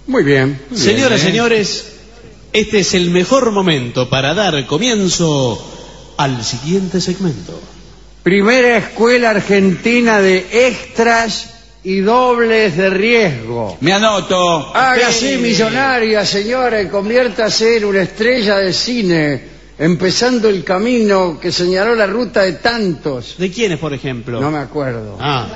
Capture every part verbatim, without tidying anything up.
Muy bien. Muy Señoras y bien, ¿eh? señores, este es el mejor momento para dar comienzo al siguiente segmento. Primera escuela argentina de extras y dobles de riesgo. Me anoto. Hágase Sí. millonaria, señora, y conviértase en una estrella de cine, empezando el camino que señaló la ruta de tantos. ¿De quiénes, por ejemplo? No me acuerdo. Ah.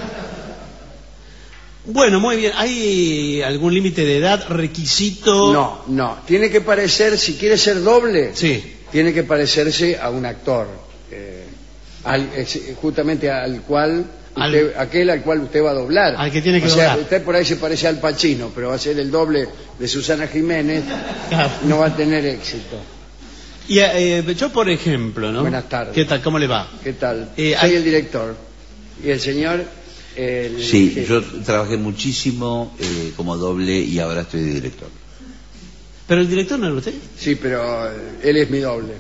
Bueno, muy bien. ¿Hay algún límite de edad, requisito? No, no. Tiene que parecer, si quiere ser doble, Sí. tiene que parecerse a un actor, eh, al- es- justamente al cual, Al- usted- aquel al cual usted va a doblar. Al que tiene que o sea, doblar. usted por ahí se parece al Pacino, pero va a ser el doble de Susana Jiménez, Claro. no va a tener éxito. Y eh, yo, por ejemplo, ¿no? Buenas tardes. ¿Qué tal? ¿Cómo le va? ¿Qué tal? Eh, Soy hay- el director. Y el señor... el Sí, jefe. yo trabajé muchísimo eh, como doble y ahora estoy de director. ¿Pero el director no era usted? Sí, pero eh, él es mi doble.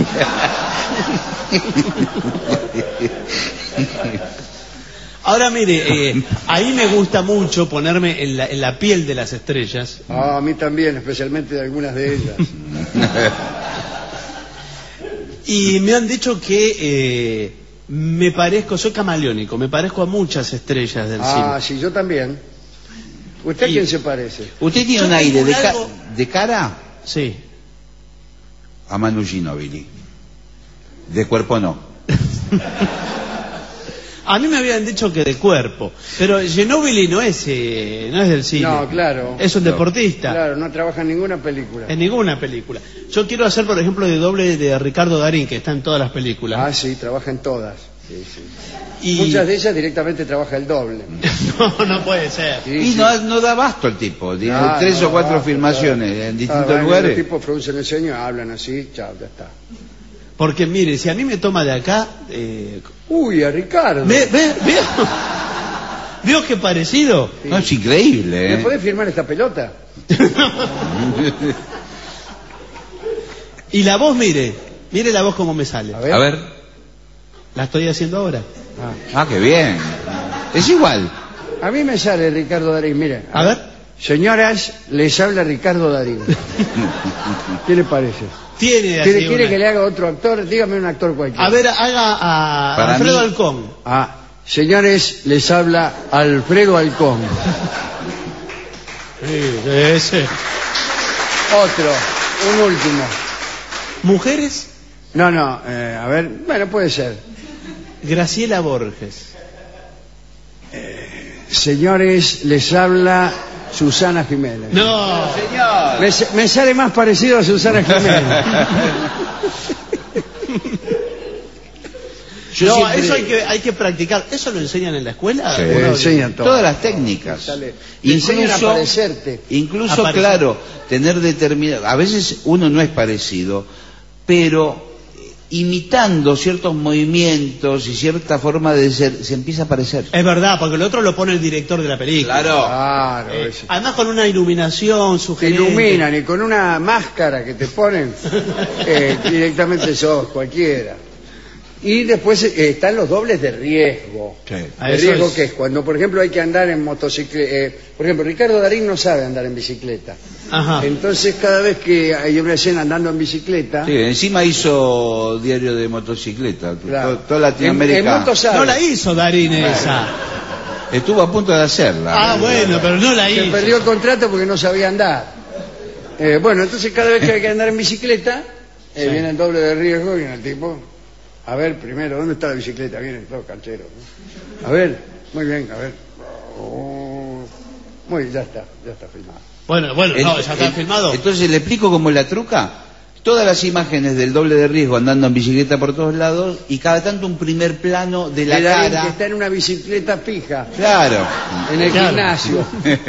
Ahora mire, eh, ahí me gusta mucho ponerme en la, en la piel de las estrellas. Ah, a mí también, especialmente de algunas de ellas. Y me han dicho que eh, me parezco, soy camaleónico, me parezco a muchas estrellas del Ah, cine. sí, yo también. ¿Usted a Y- quién se parece? ¿Usted tiene Yo un aire tengo de, un ca- algo- de cara Sí. a Manu Ginóbili? De cuerpo no. A mí me habían dicho que de cuerpo, pero Ginóbili no es, eh, no es del cine. No, claro. Es un No. deportista. Claro, no trabaja en ninguna película. En ninguna película. Yo quiero hacer, por ejemplo, de doble de Ricardo Darín, que está en todas las películas. Ah, sí, trabaja en todas. Sí, sí. Y... Muchas de ellas directamente trabaja el doble. No, no puede ser. Sí, Y sí. no, no da abasto el tipo. Tiene Ah, tres no, o cuatro basta, filmaciones claro. en Ah, distintos van, lugares. Los tipos producen el sueño, hablan así, chao, ya está. Porque mire, si a mí me toma de acá... Eh... Uy, a Ricardo. ¿Ve, ve, veo? ¿Veo qué parecido? No, es increíble, ¿Me ¿eh? podés firmar esta pelota? Y la voz, mire, mire la voz como me sale. A ver. A ver. La estoy haciendo ahora. Ah. Ah, qué bien. Es igual. A mí me sale Ricardo Darín, mire. A ver. Señoras, les habla Ricardo Darín. ¿Qué le parece? Tiene así ¿Quiere, quiere una- que le haga otro actor? Dígame un actor cualquiera. A ver, haga a Para Alfredo mí- Halcón. Ah, señores, les habla Alfredo Halcón. Sí, ese. Otro, un último. Mujeres, No, no, eh, a ver, bueno, puede ser. Graciela Borges. Señores, les habla Susana Jiménez. No, Señor. Me, me sale más parecido a Susana Jiménez. Yo no, siempre- eso hay que, hay que practicar. ¿Eso lo enseñan en la escuela? Sí. ¿O Le no? enseñan todo. Todas las técnicas. Sale- te enseñan a parecerte. incluso Aparecer. claro, tener determinado. A veces uno no es parecido, pero eh, imitando ciertos movimientos y cierta forma de ser, se empieza a parecer. Es verdad, porque el otro lo pone el director de la película. Claro, Eh, ese. además con una iluminación Te sugerente. iluminan y con una máscara que te ponen, eh, directamente sos cualquiera. Y después eh, están los dobles de riesgo. Ah, De eso riesgo es- que es cuando, por ejemplo, hay que andar en motocicleta. por ejemplo, Ricardo Darín no sabe andar en bicicleta. Ajá. Entonces, cada vez que hay una escena andando en bicicleta, Sí, encima hizo diario de motocicleta. claro, To- Toda en, Latinoamérica en moto sabe. No la hizo Darín esa. estuvo a punto de hacerla. Ah, bueno, pero no la Se hizo. perdió el contrato porque no sabía andar. Eh, bueno, entonces cada vez que hay que andar en bicicleta, eh, Sí. viene el doble de riesgo y viene el tipo. A ver, primero, ¿dónde está la bicicleta? Vienen todos cancheros. ¿no? A ver, muy bien, a ver. Oh, muy bien, ya está, ya está filmado. Bueno, bueno, no, El- ya está el- filmado. Entonces le explico cómo es la truca. Todas las imágenes del doble de riesgo andando en bicicleta por todos lados y cada tanto un primer plano de la El Darín cara. que está en una bicicleta fija, Claro. en el Claro. gimnasio.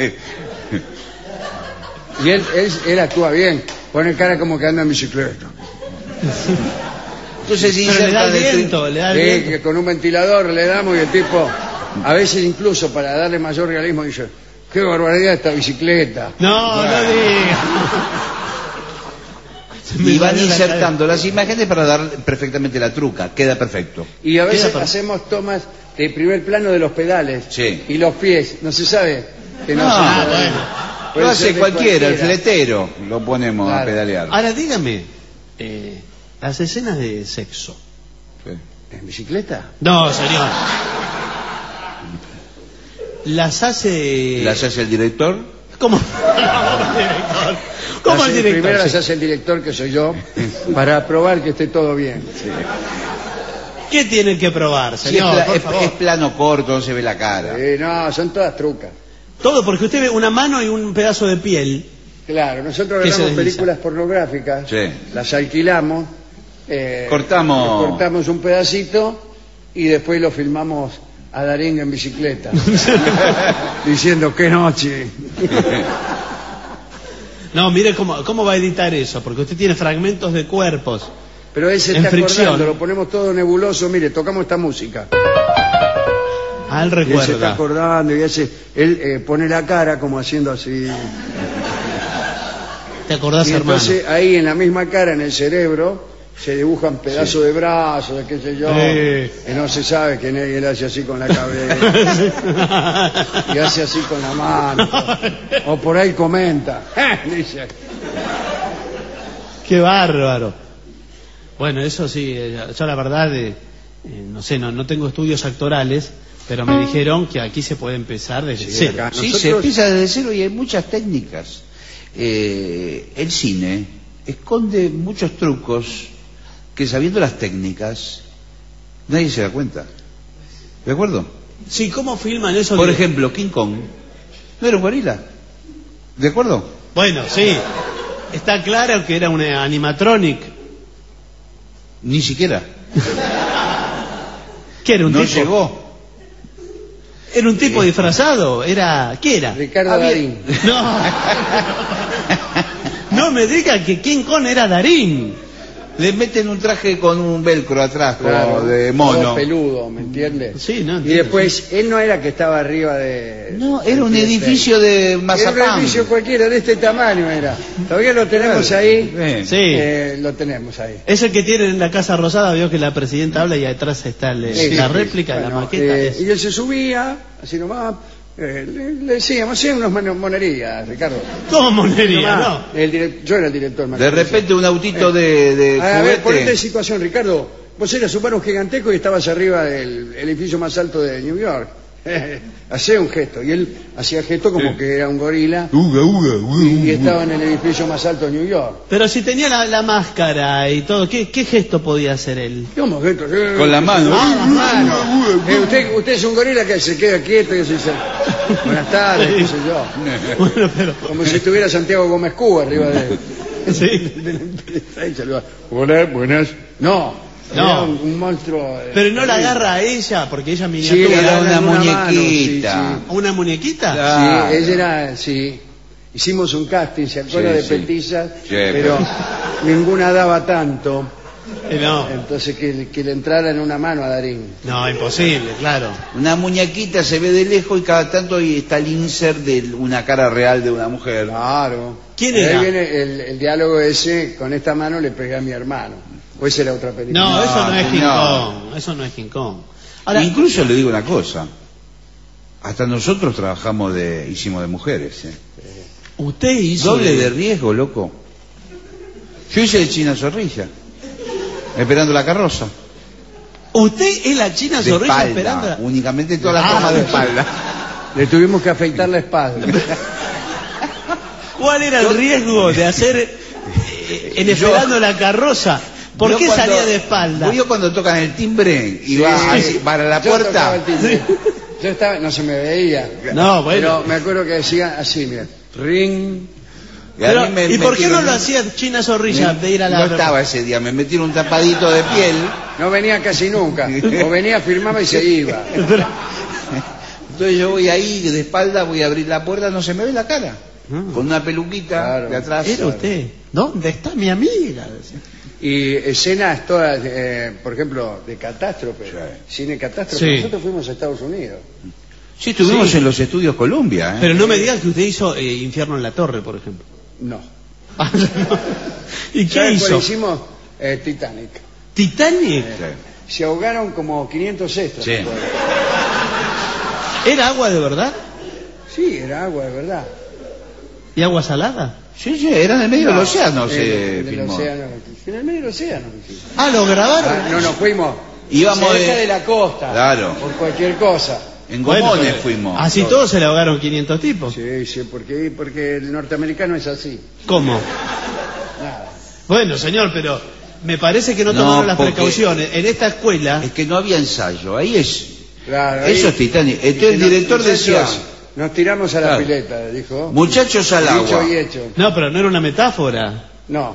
Y él, él, él actúa bien, pone cara como que anda en bicicleta. Entonces Pero le da insertan el el tri- viento, le da el Sí, viento. que con un ventilador le damos y el tipo, a veces incluso para darle mayor realismo, dice, qué barbaridad esta bicicleta. No, Bueno. no diga. Se me y van salió la insertando las imágenes para dar perfectamente la truca. Queda perfecto. Y a veces Queda per- hacemos tomas de primer plano de los pedales Sí. y los pies, no se sabe que no, No, se Ah, puede. bueno. Lo hace ser de cualquiera, el cualquiera. fletero, lo ponemos Claro. a pedalear. Ahora dígame, eh, las escenas de sexo. Sí. ¿En bicicleta? No, señor. Las hace... ¿Las hace el director? ¿Cómo? No, el director. ¿Cómo Las- el director? Primero las Sí. hace el director, que soy yo, para probar que esté todo bien. ¿Qué tienen que probar, Sí, señor? es, pla- por es- favor? es plano corto, no se ve la cara. Eh, no, son todas trucas. Todo porque usted ve una mano y un pedazo de piel. Claro, nosotros ¿Qué se grabamos desliza? películas pornográficas, Sí. las alquilamos, eh, Cortamos. cortamos un pedacito y después lo filmamos a Darín en bicicleta, diciendo qué noche. No, mire cómo, cómo va a editar eso, porque usted tiene fragmentos de cuerpos. Pero él se En está fricción. acordando, lo ponemos todo nebuloso, mire, tocamos esta música. Ah, él Y él se está recuerda. acordando y hace, él eh, pone la cara como haciendo así. ¿Te acordás, Y hermano? entonces ahí en la misma cara, en el cerebro, se dibujan pedazos de brazos, de qué sé yo, Sí. y no se sabe que nadie él hace así con la cabeza, y hace así con la mano, o por ahí comenta, dice, Qué bárbaro. Bueno, eso sí, eh, yo la verdad, eh, eh, no sé, no, no tengo estudios actorales, pero me dijeron que aquí se puede empezar desde Sí, cero. acá. Sí, Nosotros- se empieza desde cero y hay muchas técnicas. Eh, el cine esconde muchos trucos que, sabiendo las técnicas, nadie se da cuenta. ¿De acuerdo? Sí, ¿cómo filman eso? Por de- ejemplo, King Kong no era un gorila. ¿De acuerdo? Bueno, sí, está claro que era una animatronic. Ni siquiera. ¿Qué era un No tipo? llegó. ¿Era un tipo disfrazado? ¿Era qué era? Ricardo Había- Darín. No. No me diga que King Kong era Darín. Le meten un traje con un velcro atrás, como Claro, de todo mono. peludo, ¿me entiendes? Sí, no Y entiendo, después, él no era que estaba arriba de... No, era del un piedestal. edificio de Era un mazapán. edificio cualquiera, de este tamaño era. Todavía lo tenemos Claro. ahí. Sí. Sí. Eh, lo tenemos ahí. Es el que tiene en la Casa Rosada, vio que la presidenta habla y atrás está el- Sí, la sí, réplica, bueno, la maqueta. eh, es- y él se subía, así nomás, eh, le, le decíamos, hacía unas mano- monerías, Ricardo. ¿Cómo monería, Nomás, no? el direct- yo era el director. me De acuerdo. repente un autito de, de A ver, ponete en juguete. situación, Ricardo. Vos eras un varón gigantesco y estabas arriba del edificio más alto de New York. Hacía un gesto. Y él hacía gesto como que era un gorila Uga, uga, uga, y, y uga. estaba en el edificio más alto de New York. Pero si tenía la, la máscara y todo, ¿qué, qué gesto podía hacer él? ¿Cómo gesto? Eh, Con la mano. Ah, la mano. Eh, usted, usted es un gorila que se queda quieto y así dice, buenas tardes, qué sé yo. Bueno, pero... Como si estuviera Santiago Gómez Cuba arriba de... Sí. de la empresa y saluda. Hola, buenas. No, No. era un, un monstruo. eh, Pero no la terrible. agarra a ella, porque ella Sí, miniatura. Era le una agarran mano, muñequita. sí, sí. ¿Una muñequita? Ah. Sí, ella era, sí. Hicimos un casting, ¿se acuerda Sí, de sí. petizas? Sí, pero ninguna daba tanto. Eh, no, Entonces que, que le entrara en una mano a Darín. no, imposible, claro. Una muñequita se ve de lejos y cada tanto ahí está el insert de una cara real de una mujer. Claro. ¿Quién Ahí era? viene el, el diálogo ese, con esta mano le pegué a mi hermano. O esa era otra película. No, No, eso no es King no. Kong. Eso no es King Kong. Ahora, Incluso le digo una cosa. Hasta nosotros trabajamos de, hicimos de mujeres. ¿eh? usted hizo... Doble de riesgo, loco. Yo hice de China Zorrilla. Esperando la carroza. Usted es la China De Zorrilla espalda, esperando... la- únicamente todas las Ah, tomas de espalda. Le tuvimos que afeitar la espalda. ¿Cuál era el riesgo de hacer eh, en esperando la carroza? ¿Por Yo qué cuando- salía de espalda? Vos cuando tocan el timbre y Sí, va sí. así para la Yo tocaba puerta. el timbre. Yo estaba, no se me veía. No, bueno. Pero me acuerdo que decía así, mira, ring. Y, a Pero, mí me ¿y por qué metieron- no lo hacía China Zorrilla me- de ir a la... No estaba ese día, me metieron un tapadito de piel. No venía casi nunca. O venía, firmaba y se iba. Entonces yo voy ahí de espalda, voy a abrir la puerta, no se me ve la cara. Ah. Con una peluquita Claro. de atrás. Era usted. ¿Dónde está mi amiga? Decía. Y escenas todas, eh, por ejemplo, de catástrofe. Cine catástrofe. Sí. Nosotros fuimos a Estados Unidos. Sí, estuvimos Sí. en los estudios Columbia. ¿eh? Pero no me digas que usted hizo eh, Infierno en la Torre, por ejemplo. No. ¿Y qué ¿Sabes cuál hizo? hicimos? Eh, Titanic. ¿Titanic? Sí. Se ahogaron como quinientos extras. Sí. ¿se acuerdan? ¿Era agua de verdad? Sí, era agua, de verdad. ¿Y agua salada? Sí, sí, era en el medio No, del océano, en- se en el filmó. océano, en el medio del océano. Sí. Ah, ¿lo grabaron? Ah, no nos fuimos Íbamos cerca de- de la costa. Claro. Por cualquier cosa. En Bueno, Gomones pero fuimos. Así todos se le ahogaron quinientos tipos. Sí, sí, porque, porque el norteamericano es así. ¿Cómo? Nada. Bueno, señor, pero me parece que no No, tomaron las porque- precauciones. En esta escuela... Es que no había ensayo, ahí es... Claro, Eso ahí- es Titanic. Entonces dice, el "No, director muchachos, decía, nos tiramos a la Claro. pileta, dijo. muchachos al Dicho agua. y hecho. No, pero no era una metáfora. No.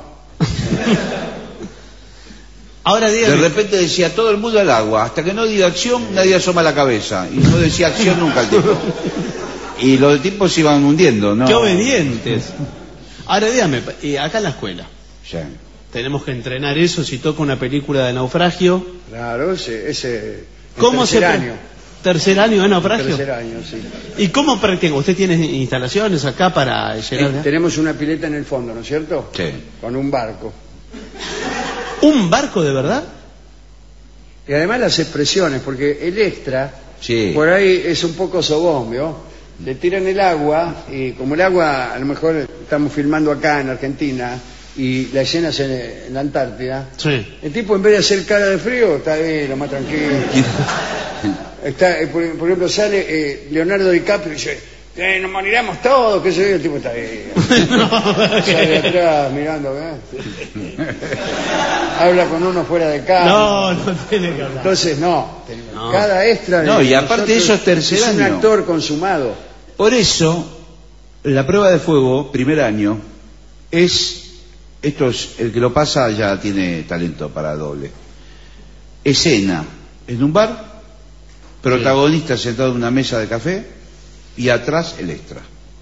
Ahora De dígame, repente decía todo el mundo al agua. Hasta que no diga acción, nadie asoma la cabeza. Y no decía acción nunca el tipo. Y los tipos se iban hundiendo, ¿no? qué obedientes. Ahora dígame, y acá en la escuela, Sí. tenemos que entrenar eso si toca una película de naufragio. Claro, ese, ese el ¿Cómo tercer se... pre- año. Tercer año de naufragio. Tercer año, sí. ¿Y cómo practica? ¿Usted tiene instalaciones acá para llenar de- Eh, tenemos una pileta en el fondo, ¿no es cierto? Sí. Con un barco. ¿Un barco de verdad? Y además las expresiones, porque el extra, Sí. por ahí es un poco sobombio. Le tiran el agua, y como el agua, a lo mejor estamos filmando acá en Argentina, y la escena es en, en la Antártida, Sí. el tipo en vez de hacer cara de frío, está ahí, lo más tranquilo. Está, eh, por, por ejemplo, sale eh, Leonardo DiCaprio y dice, eh, nos moriremos todos, qué sé yo, el tipo está ahí. Sale atrás mirando, ¿eh? Habla con uno fuera de casa. No, no tiene que hablar. Entonces, no. No. Cada extra de No, y aparte nosotros eso es tercer es un año. actor consumado. Por eso, la prueba de fuego, primer año, es... Esto es, el que lo pasa ya tiene talento para doble. Escena en un bar, protagonista sentado en una mesa de café y atrás el extra.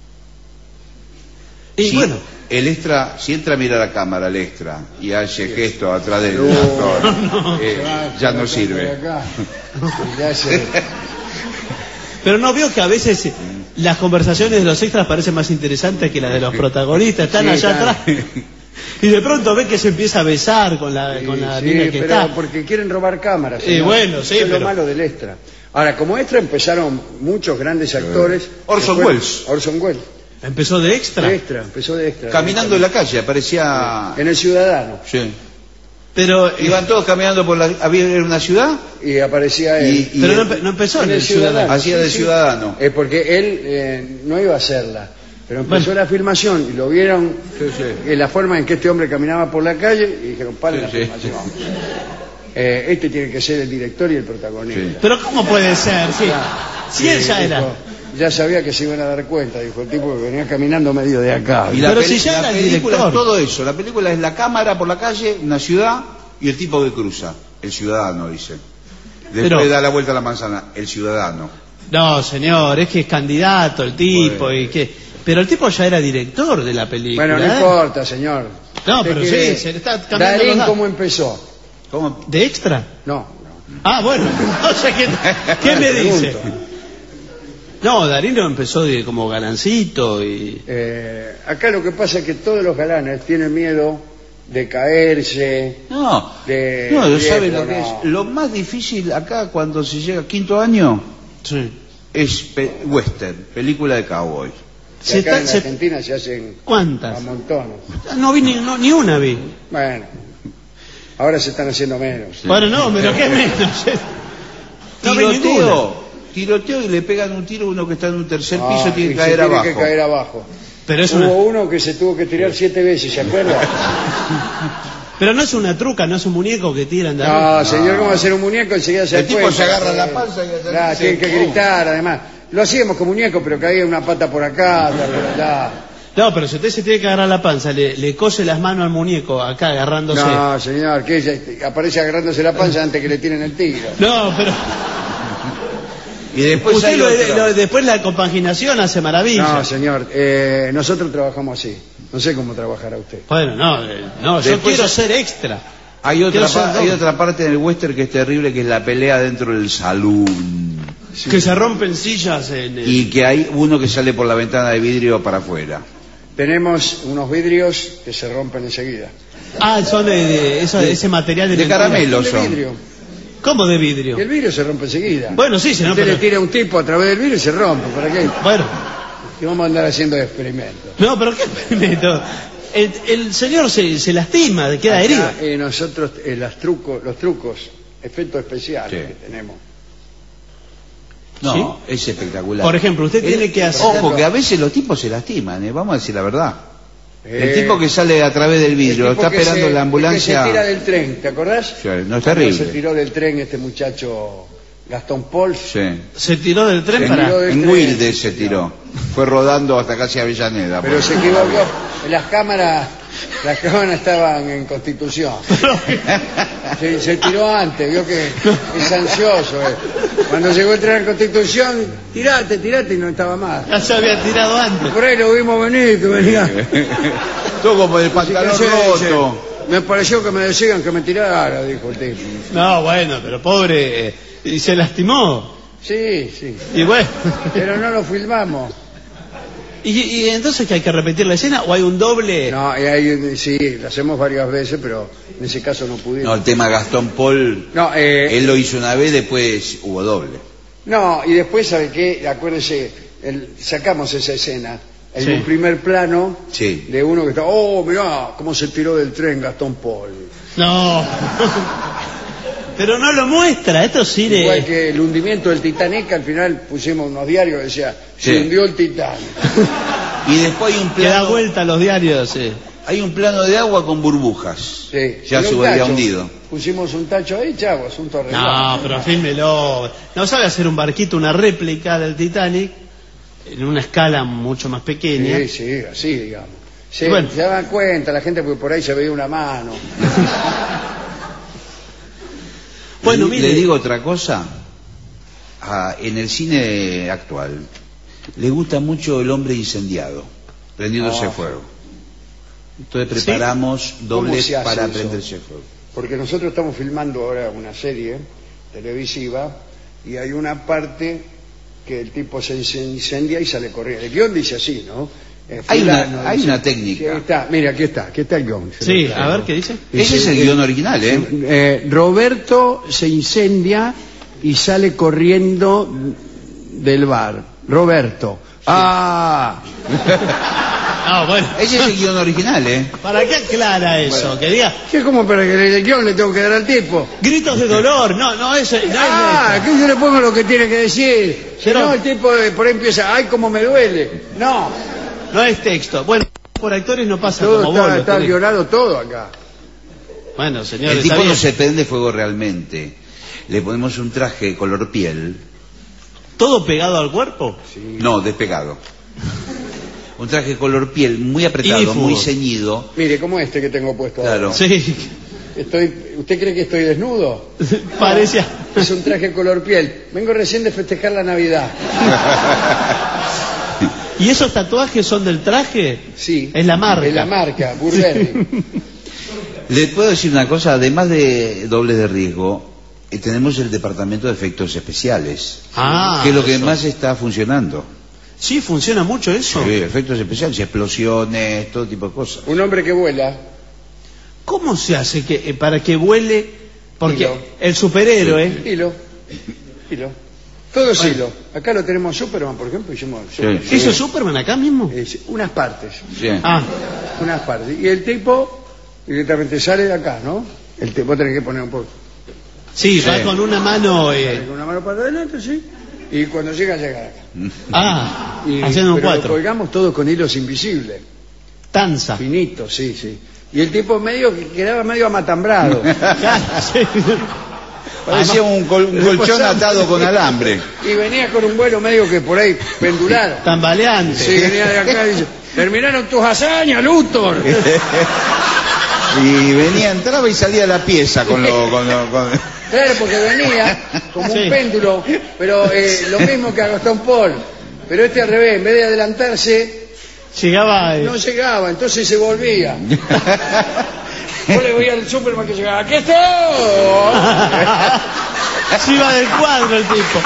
Y Si bueno, el extra, si entra a mirar a la cámara el extra y hace gesto atrás del No, actor, eh, Se va, ya se va no sirve. de acá. Y ya se- pero no veo que a veces las conversaciones de los extras parecen más interesantes que las de los protagonistas. Están Sí, allá están. atrás. Y de pronto ve que se empieza a besar con la, con la Sí, mina que pero está. porque quieren robar cámaras. Eh, señor. bueno, sí, Eso es pero- lo malo del extra. Ahora, como extra empezaron muchos grandes actores. Orson que fueron- Welles. Orson Welles. Empezó de extra. De extra, empezó de extra. Caminando en la calle, aparecía... En El Ciudadano. Sí. Pero, eh, Iban todos caminando por la... Había era una ciudad Y aparecía él. y, y pero no, él empe- no empezó en en El el Ciudadano. hacía de sí, sí. ciudadano. Es porque él eh, no iba a hacerla. Pero empezó Bueno. la filmación y lo vieron Sí, sí. en la forma en que este hombre caminaba por la calle y dijeron, paren la Sí, sí. filmación. Eh, este tiene que ser el director y el protagonista. Sí. Pero ¿cómo puede ser? Sí. Si él ya Y era. dijo, ya sabía que se iban a dar cuenta, dijo el tipo que venía caminando medio de acá. Y la, Pero peli- si ya la era el película director. es todo eso. La película es la cámara por la calle, una ciudad y el tipo que cruza. El ciudadano, dice. Después Pero- da la vuelta a la manzana. El ciudadano. No, señor, es que es candidato el tipo y que... Pero el tipo ya era director de la película. Bueno, no ¿eh? importa, señor. No, Usted pero quiere- sí, se le está cambiando Darín, los datos. ¿cómo empezó? ¿Cómo? ¿De extra? No, no. Ah, bueno, no sé qué, ¿qué me dice? Pregunto. No, Darín empezó de, como galancito y... Eh, acá lo que pasa es que todos los galanes tienen miedo de caerse. No, De no, viejo, ¿sabe lo que no. es? Lo más difícil acá cuando se llega a quinto año Sí. es pe- western, película de cowboy. Y Se acá está- en se- Argentina se hacen a ¿Cuántas? montones. No vi ni, no, ni una vi. Bueno, ahora se están haciendo menos. Bueno, no, pero qué menos. No vi ninguna. Tiroteo, tiroteo y le pegan un tiro a uno que está en un tercer Ah, piso, tiene y que se caer tiene abajo. que caer abajo. Pero es Hubo una... uno que se tuvo que tirar siete veces, ¿se acuerda? Pero no es una truca, no es un muñeco que tiran de No, arriba. señor, ¿cómo va a ser un muñeco? Enseguida se El da tipo cuenta. se agarra la panza y hace- Claro, se- tienen que gritar, además. Lo hacíamos con muñeco, pero caía una pata por acá, otra por allá. No, pero si usted se tiene que agarrar la panza, le, le cose las manos al muñeco acá agarrándose. No, señor, que ella aparece agarrándose la panza antes que le tiren el tiro. No, pero Y después usted hay lo- otro. lo- después la compaginación hace maravillas. No, señor, eh, nosotros trabajamos así. No sé cómo trabajará usted. Bueno, no, eh, no, yo Después- quiero ser extra. Hay otra, Quiero ser pa- hay doble. otra parte en el western que es terrible, que es la pelea dentro del salón. Que se rompen sillas en el... Y que hay uno que sale por la ventana de vidrio para afuera. Tenemos unos vidrios que se rompen enseguida. Ah, son de, de- eso- ese material de, de mentira. caramelo. De son. vidrio. ¿Cómo de Y vidrio? el vidrio se rompe enseguida. Bueno, sí, se no, Usted pero... le tira un tipo a través del vidrio y se rompe. ¿Para qué? Bueno, Y vamos a andar haciendo experimentos. No, pero ¿qué experimento? El, el señor se, se lastima, queda Acá, herido. eh, nosotros, eh, los trucos, los trucos, efectos especiales Sí. que tenemos. No, es espectacular. Por ejemplo, usted El- tiene que hacer... Ojo, que a veces los tipos se lastiman, ¿eh? Vamos a decir la verdad. Eh, El tipo que sale a través del vidrio, el tipo está que esperando se- la ambulancia. Que se tira del tren, ¿te acordás? Sí, no, es Cuando terrible. Se tiró del tren este muchacho Gastón Paul. Sí. Se tiró del tren En, para... tiró del en tren, Wilde sí, se señor. tiró. Fue rodando hasta casi Avellaneda. Pero por- se equivocó. Las cámaras, las cámaras estaban en Constitución. Se, se tiró antes, vio que es ansioso. eh. Cuando llegó el tren a Constitución, tirate, tirate y no estaba más. Ya se había tirado antes. Por ahí lo vimos venir, que venía. Todo como el Así que pantalón se- roto. se- me pareció que me decían que me tirara, dijo el tipo. No, bueno, pero pobre... eh, y se lastimó. Sí, sí. Y bueno... Pero no lo filmamos. ¿Y, y entonces que hay que repetir la escena o hay un doble? No, y ahí, sí, lo hacemos varias veces, pero en ese caso no pudimos. No, el tema Gastón Paul, No, eh, él lo hizo una vez, después hubo doble. no, y después, ¿sabe qué? Acuérdese, el- sacamos esa escena. En Sí. un primer plano Sí. de uno que está, oh, mirá, cómo se tiró del tren Gastón Paul. No. Pero no lo muestra, esto sí de... Igual que el hundimiento del Titanic, al final pusimos unos diarios que decía, se Sí. hundió el Titanic. Y después hay un Que da plano, vuelta a los diarios, sí. hay un plano de agua con burbujas. Sí. Ya Y se un hubiera tacho. hundido. Pusimos un tacho ahí, chavo, asunto arreglado. No, pero fílmelo. No sabe hacer un barquito, una réplica del Titanic, en una escala mucho más pequeña. Sí, sí, así, digamos. Se, Bueno. se daban cuenta la gente porque por ahí se veía una mano. Bueno, le, mire. le digo otra cosa. Ah, en el cine actual le gusta mucho el hombre incendiado, prendiéndose Ah. fuego. Entonces preparamos dobles se hace para eso? prenderse fuego. Porque nosotros estamos filmando ahora una serie televisiva y hay una parte que el tipo se incendia y sale corriendo. El guión dice así, ¿no? Eh, Hay fulano, una- hay dice- una técnica. Aquí está, mira, aquí está, aquí está el guión. se Sí, lo traigo. a ver, ¿qué dice? Ese es el guión original, ¿eh? Eh, Roberto se incendia y sale corriendo del bar. Roberto. Ah, Ah, bueno. Ese es el guión original, ¿eh? ¿Para qué aclara eso? Que diga ¿qué es como para que le- el guión le tengo que dar al tipo? gritos de dolor. No, no, eso no es Ah, esto. que yo le pongo lo que tiene que decir. Si Pero- no, el tipo eh, por ahí empieza, ay, cómo me duele. No, No es texto. Bueno, por actores no pasa todo como está, vos. lo está tenés. violado todo acá. Bueno, señor, El está tipo no bien. se prende fuego realmente. Le ponemos un traje color piel. ¿Todo pegado al cuerpo? No, despegado. Un traje color piel muy apretado, Ignífugo. muy ceñido. Mire, como este que tengo puesto Claro. ahora. Sí. Estoy, ¿usted cree que estoy desnudo? Parecía. Es un traje color piel. Vengo recién de festejar la Navidad. ¿Y esos tatuajes son del traje? Sí. Es la marca. Es la marca, Burberry. Le puedo decir una cosa, además de dobles de riesgo, eh, tenemos el departamento de efectos especiales, Ah, que es lo que eso. más está funcionando. Sí, funciona mucho eso. Sí, efectos especiales, explosiones, todo tipo de cosas. Un hombre que vuela. ¿Cómo se hace que eh, para que vuele? Porque Hilo. el superhéroe, Hilo. Hilo. Todo es hilo. Acá lo tenemos Superman, por ejemplo. Hicimos Superman. Sí. ¿hizo Superman acá mismo? Es unas partes. Sí. Ah, Unas partes. Y el tipo directamente sale de acá, ¿no? El tipo tiene que poner un poco. sí, va Sí. con una mano. eh, Con una mano para adelante, sí. Y cuando llega, llega acá. ah, Y, haciendo un pero lo cuatro. colgamos todo con hilos invisibles. Tanza. Finitos, sí, sí. Y el tipo medio que quedaba medio amatambrado. Claro, sí. Parecía un, col- un colchón atado con alambre. Y venía con un vuelo medio que por ahí pendulado. Tambaleante. Sí, venía de acá y dice, terminaron tus hazañas, Luthor. Y venía, entraba y salía de la pieza con lo... Con lo- con- Claro, porque venía como Sí. un péndulo, pero eh, lo mismo que a Gastón Paul. Pero este al revés, en vez de adelantarse, Llegaba. eh, no llegaba, entonces se volvía. Yo le veía al Superman que llegaba, ¡aquí estoy! Se iba del cuadro el tipo.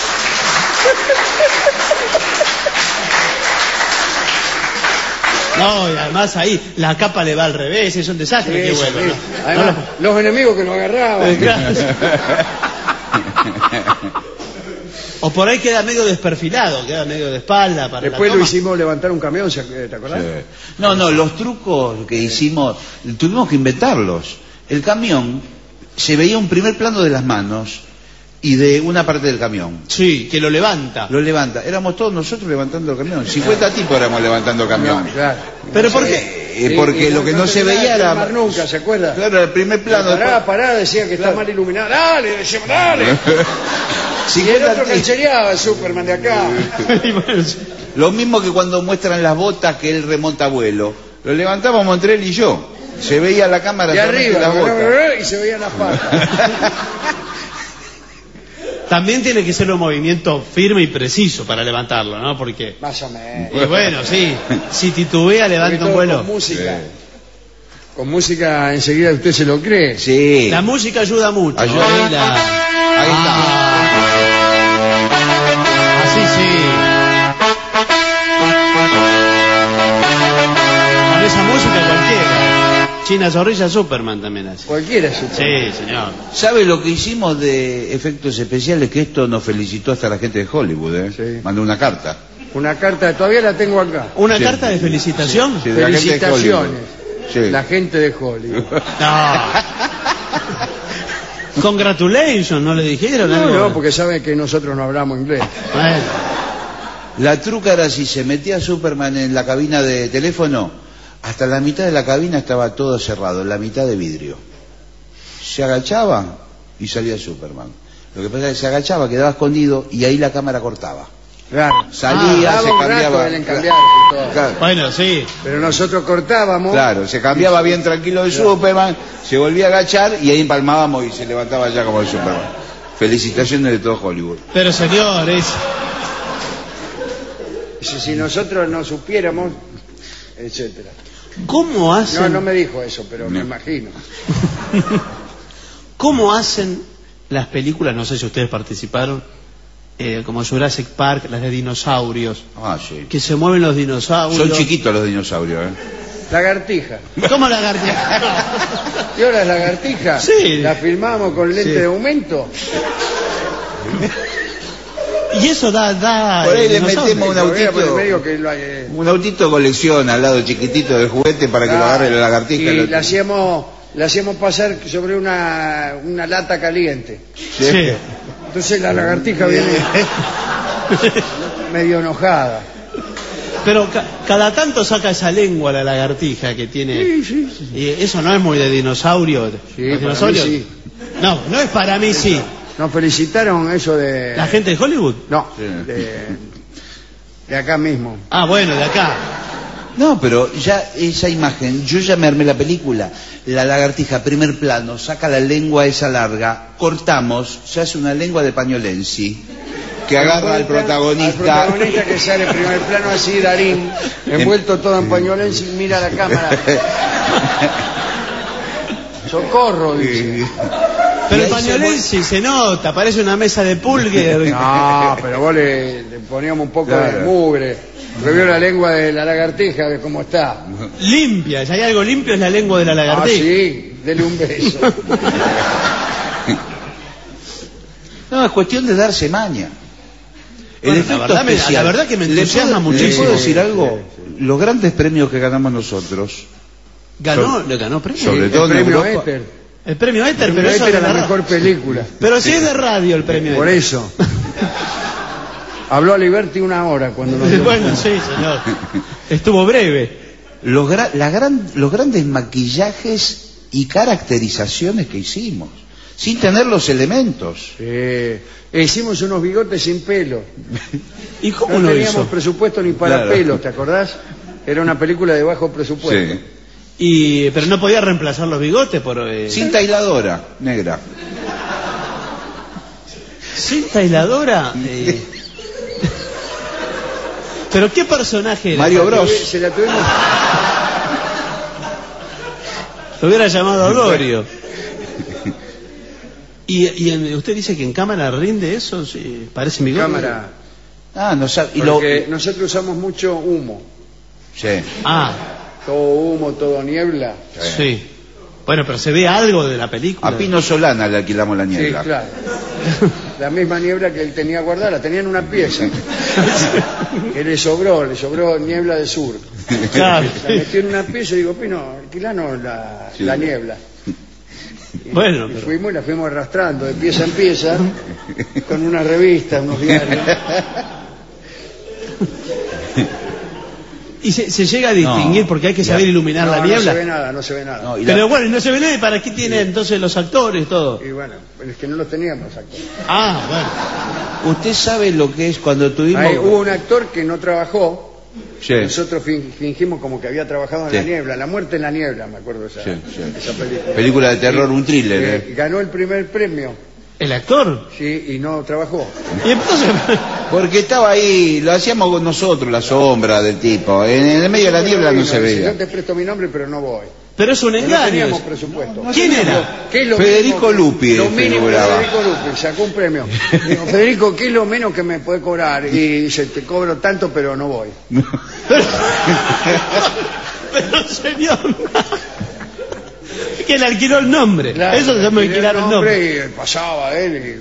No, y además ahí la capa le va al revés, es un desastre que Sí, vuelva. sí. ¿no? Además, los enemigos que lo Eh, agarraban. claro. O por ahí queda medio desperfilado, queda medio de espalda para Después la lo toma. hicimos levantar un camión, ¿te acordás? Sí. No, no, los trucos que hicimos, tuvimos que inventarlos. El camión, se veía un primer plano de las manos y de una parte del camión. Sí, que lo levanta. Lo levanta. Éramos todos nosotros levantando el camión. cincuenta tipos éramos levantando el camión. No, claro. ¿Pero por Eh, qué? eh, porque Y- y lo que no se tenía veía que era... filmar nunca, ¿se acuerda? Claro, el primer plano... Pará, pará, decía que está mal iluminado. Dale, decíamos, dale. Y el cincuenta otro ti- canchereaba el Superman de acá. Y bueno, sí. Lo mismo que cuando muestran las botas que él remonta vuelo. Lo levantábamos entre él y yo. Se veía la cámara De solamente arriba, las botas. y se veían las patas. También tiene que ser un movimiento firme y preciso para levantarlo, ¿no? Porque... Más o menos. Y bueno, sí, si titubea levanta Sobre un todo vuelo. Con música. Con música enseguida usted se lo cree. Sí. La música ayuda mucho. Ayuda. Ahí, la... Ahí está. Ah. Así sí. Con esa música cualquiera. China Zorrilla, Superman también hace. Cualquiera es su Sí, señor. ¿Sabe lo que hicimos de efectos especiales? Que esto nos felicitó hasta la gente de Hollywood, ¿eh? Sí. Mandó una carta. Una carta, todavía la tengo acá. ¿Una Sí. carta de felicitación? Sí, de la gente de Felicitaciones. Hollywood. Sí. La gente de Hollywood. No. Congratulations, ¿no le dijeron No, algo? no, porque saben que nosotros no hablamos inglés. Bueno, La truca era si se metía Superman en la cabina de teléfono, hasta la mitad de la cabina estaba todo cerrado, la mitad de vidrio. Se agachaba y salía Superman. Lo que pasa es que se agachaba, quedaba escondido y ahí la cámara cortaba. Claro. Salía, Ah, se daba un rato cambiaba. él en cambiarse y todo. Claro, bueno, sí. Pero nosotros cortábamos. claro, se cambiaba bien tranquilo de Superman, se volvía a agachar y ahí empalmábamos y se levantaba ya como el Superman. Felicitaciones de todo Hollywood. Pero señor, es... Si, si nosotros no supiéramos, etcétera. ¿Cómo hacen? No, no me dijo eso, pero me No. imagino. ¿Cómo hacen las películas? No sé si ustedes participaron, eh, como Jurassic Park, las de dinosaurios, Ah, sí. que se mueven los dinosaurios. Son chiquitos los dinosaurios, ¿eh? Lagartija. ¿Cómo la gartija? ¿Y ahora es lagartija? Sí. La filmamos con lente Sí. de aumento. Y eso da... da Por ahí el le dinosaurio. metemos un Lo vea por el autito. medio que lo hay, eh. Un autito colección al lado chiquitito del juguete para que lo agarre la lagartija. Y Lo- le hacíamos, le hacíamos pasar sobre una, una lata caliente. Sí. Entonces la lagartija viene medio enojada. Pero ca- cada tanto saca esa lengua la lagartija que tiene. Sí, sí, sí. Y eso no es muy de dinosaurio. Sí, Los para dinosaurios. mí sí. No, no es para mí sí. Nos felicitaron eso de... ¿La gente de Hollywood? No, Sí. de, de acá mismo. Ah, bueno, de acá. No, pero ya esa imagen, yo ya me armé la película. La lagartija, primer plano, saca la lengua esa larga, cortamos, se hace una lengua de pañolensi, que agarra al protagonista. Al protagonista que sale en primer plano así, Darín, envuelto todo en pañolense y mira la cámara. Socorro, dice. Pero Y el ahí se pañolense se nota, parece una mesa de pulgue. No, pero vos le, le poníamos un poco Claro. de mugre. Porque vio la lengua de la lagartija, de cómo está. Limpia, si hay algo limpio es la lengua de la Ah, lagartija. sí, dele un beso. No, es cuestión de darse maña. El Bueno, la efecto verdad me- especial. la verdad que me ¿Le entusiasma puedo- muchísimo. ¿Le puedo decir Sí, algo? Los grandes premios que ganamos nosotros, Ganó, le ganó premio. Sobre El todo en premio Europa. Éter. El premio Éter, El pero premio eso Éter es era de la ra- mejor película. Pero si es de radio el premio Por Éter. eso. Habló a Liberty una hora cuando nos... Bueno, sí, señor. Estuvo breve. Los, gra- la gran- los grandes maquillajes y caracterizaciones que hicimos, sin tener los elementos. Sí. E hicimos unos bigotes sin pelo. ¿Y cómo No lo teníamos hizo? presupuesto ni para Claro. pelos, ¿te acordás? Era una película de bajo presupuesto. Sí. Y, pero no podía reemplazar los bigotes por... eh, Cinta aisladora, negra. ¿Cinta aisladora? Eh, ¿Pero qué personaje era? Mario Bros. Se la tuvimos... Lo hubiera llamado Adorio. ¿Y, y en- usted dice que en cámara rinde eso? Sí, parece mi cámara. Ah, no sabe. Y lo, Porque nosotros usamos mucho humo. sí. Ah, Todo humo, todo niebla. sí. Bueno, pero se ve algo de la película. A Pino Solana le alquilamos la Sí, niebla. claro. la misma niebla que él tenía guardada, la tenía en una pieza. Que le sobró, le sobró niebla de sur. Claro. La metió en una pieza y digo, Pino, alquilanos la, Sí. la niebla. Y, Bueno, y pero- fuimos y la fuimos arrastrando de pieza en pieza con unas revistas, unos diarios. Y se, se llega a distinguir No, porque hay que ya. saber iluminar No, la no niebla. se ve nada, no se ve nada. No, y la- Pero bueno, no se ve nada. ¿Y para qué tiene entonces los actores todo? Y bueno, es que no los teníamos actores. Ah, bueno. Usted sabe lo que es cuando tuvimos... Ahí hubo un actor que no trabajó. Sí. Nosotros fin- fingimos como que había trabajado en Sí. la niebla. La muerte en la niebla, me acuerdo esa, Sí, sí. esa película. Película de terror, un thriller, Eh, ¿eh? Ganó el primer premio, ¿El actor? sí, y no trabajó. Y entonces... Porque estaba ahí, lo hacíamos con nosotros, la sombra del tipo. En el medio de la niebla no se Dice, veía. yo te presto mi nombre, pero no voy. Pero es un No engaño. teníamos presupuesto. ¿Quién era? ¿Qué es lo Federico mínimo- Lupi Lo mínimo, figuraba. Federico Lupi, sacó un premio. Digo, Federico, ¿qué es lo menos que me puede cobrar? Y dice, te cobro tanto, pero no voy. Pero señor... que le alquiló el nombre. Claro, Eso se llama tiré alquilar el nombre. Y pasaba él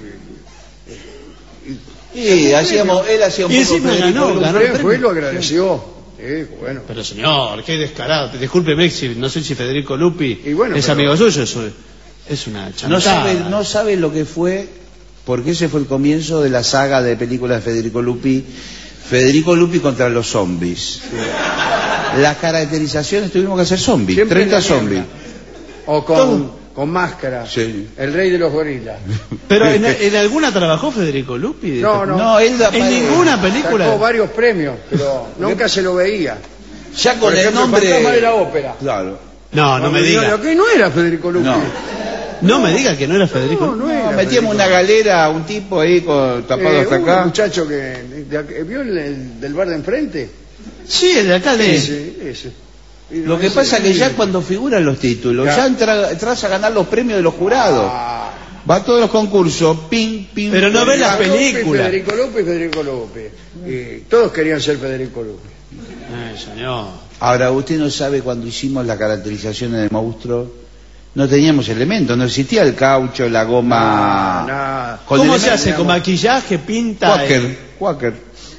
Y hacíamos, él hacía un Y poco encima Federico ganó, Lupi. ganó. y el fue y premio. lo agradeció. Sí, bueno. Pero señor, qué descarado. Discúlpeme, si no sé si Federico Lupi Y bueno, es pero- amigo suyo. Eso es, es una chantada. No sabe, no sabe lo que fue, porque ese fue el comienzo de la saga de películas de Federico Lupi. Federico Lupi contra los zombies. Las caracterizaciones tuvimos que hacer zombies, Siempre en treinta la zombies. niebla. O con, con máscara. Sí. El rey de los gorilas. Pero en, en alguna trabajó Federico Lupi. No, no. No, él da- En ninguna película. Sacó varios premios, pero nunca se lo veía. Ya con Por el ejemplo, nombre. el fantasma de la ópera. Claro. No, no me diga. Lo que no era Federico Lupi. No. No me diga que no era Federico No, Lupi. no era. No, metíamos una Federico. galera a un tipo ahí con, tapado Eh, hasta hubo acá. un muchacho que, de aqu- ¿vio el, el del bar de enfrente? Sí, el de acá de... Ese, ese. Y Lo que ese- pasa que ya cuando figuran los títulos, Ya. ya entra- entras a ganar los premios de los jurados. Ah, Va a todos los concursos, ping, ping. Pero no ping. ves las Lupi, películas. Federico Lupi, Federico Lupi. Y todos querían ser Federico Lupi. Ay, señor. Ahora, usted no sabe cuando hicimos la caracterización del monstruo, no teníamos elementos, no existía el caucho, la goma. No, nada. Con ¿Cómo elementos, se hace? digamos. ¿Con maquillaje, pinta? Quaker, eh? Quaker,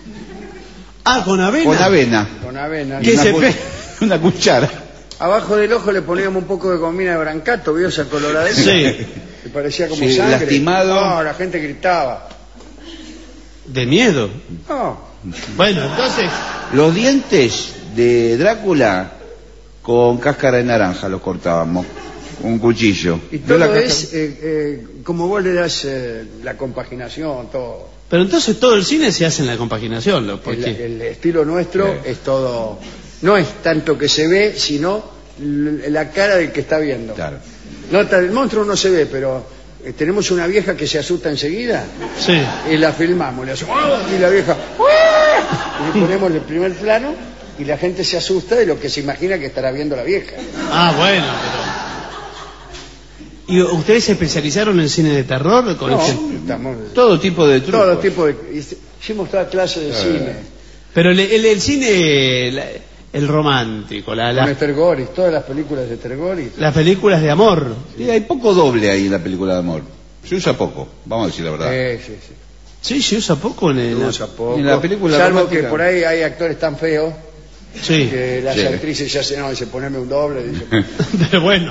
Ah, con avena. con avena. Con avena. ¿Qué Una se cu- pe- Una cuchara. Abajo del ojo le poníamos un poco de gomina de brancato, ¿vio esa coloradera? Sí. Que parecía como Sí, sangre. lastimado. No, la gente gritaba. De miedo. No, Bueno, entonces... Los dientes de Drácula con cáscara de naranja los cortábamos. Un cuchillo. y ¿Vio la todo cáscara? es eh, eh, como vos le das eh, la compaginación, todo. Pero entonces todo el cine se hace en la compaginación, ¿lo? ¿Por El, qué? el estilo nuestro Sí. es todo, no es tanto que se ve, sino l- la cara del que está viendo. Claro. No, ta- el monstruo no se ve, pero eh, tenemos una vieja que se asusta enseguida Sí. y la filmamos, le hacemos, ¡ah! Y la vieja, ¡ah! Y le ponemos el primer plano y la gente se asusta de lo que se imagina que estará viendo la vieja. Ah, bueno, pero... ¿Y ustedes se especializaron en cine de terror? Con No, este- estamos, Todo tipo de trucos. todo tipo de, hicimos toda clase de cine, Pero el, el- el cine, la- el romántico, la- la- con Esther Goris, todas las películas de Esther Goris. las películas de amor. Sí, hay poco doble ahí en la película de amor. Se usa poco, vamos a decir la verdad. Eh, sí, sí. Sí, se usa poco en el... Se usa poco. En la película Salvo romántica. que por ahí hay actores tan feos Sí, que las Sí. actrices ya se no, dice poneme un doble, dice, pero bueno.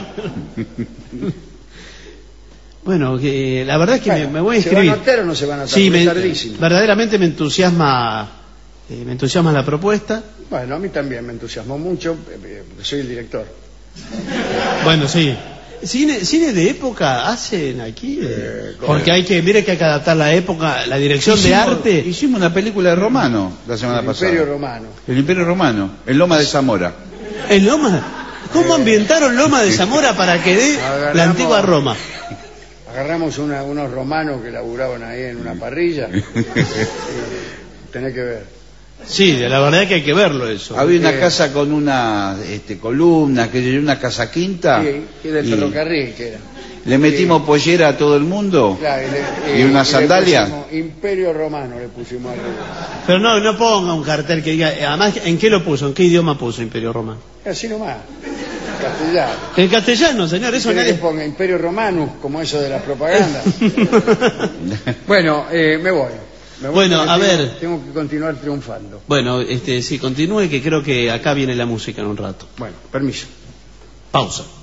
Bueno, que la verdad es que bueno, me, me voy a ¿se va a inscribir. notar o no se va a notar? Sí, Muy me- tardísimo. verdaderamente me entusiasma, eh, me entusiasma la propuesta. Bueno, a mí también me entusiasmó mucho, eh, eh, porque soy el director. Bueno, sí. Cine, cine de época hacen aquí, eh, Eh, ¿cómo? porque hay que, mire que hay que adaptar la época, la dirección de Hicimos- arte. Hicimos una película de Romano la semana El pasada. Imperio Romano. El Imperio Romano, en Loma de Zamora. ¿En Loma? ¿Cómo ambientaron Loma de Zamora para que dé la Agarramos- antigua Roma? Agarramos una- unos romanos que laburaban ahí en una parrilla. eh, tenés que ver. Sí, de la verdad que hay que verlo eso. Había una Eh. casa con una este, columna, que era una casa quinta. Sí, que del y ferrocarril que era. le metimos pollera a todo el mundo. Claro, y, le- ¿Y una le sandalia? pusimos Imperio Romano le pusimos arriba. Pero no, no ponga un cartel que diga, además, ¿en qué lo puso? ¿En qué idioma puso Imperio Romano? Así nomás. castellano. En castellano, señor, eso ¿Quiere que nadie... ponga Imperio Romanus, como eso de las propagandas? Bueno, eh, me voy. Me voy Bueno, porque a tengo- ver. Tengo que continuar triunfando. Bueno, este, sí, continúe, que creo que acá viene la música en un rato. Bueno, permiso. Pausa.